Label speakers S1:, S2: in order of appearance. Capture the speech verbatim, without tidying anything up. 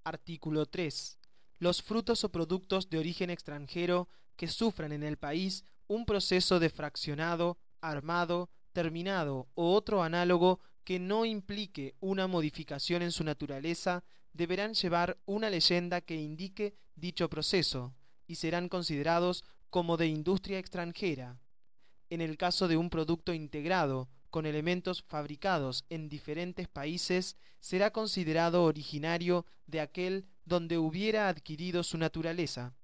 S1: Artículo tres. Los frutos o productos de origen extranjero que sufran en el país un proceso de fraccionado, armado, terminado o otro análogo que no implique una modificación en su naturaleza deberán llevar una leyenda que indique dicho proceso y serán considerados como de industria extranjera. En el caso de un producto integrado con elementos fabricados en diferentes países, será considerado originario de aquel donde hubiera adquirido su naturaleza.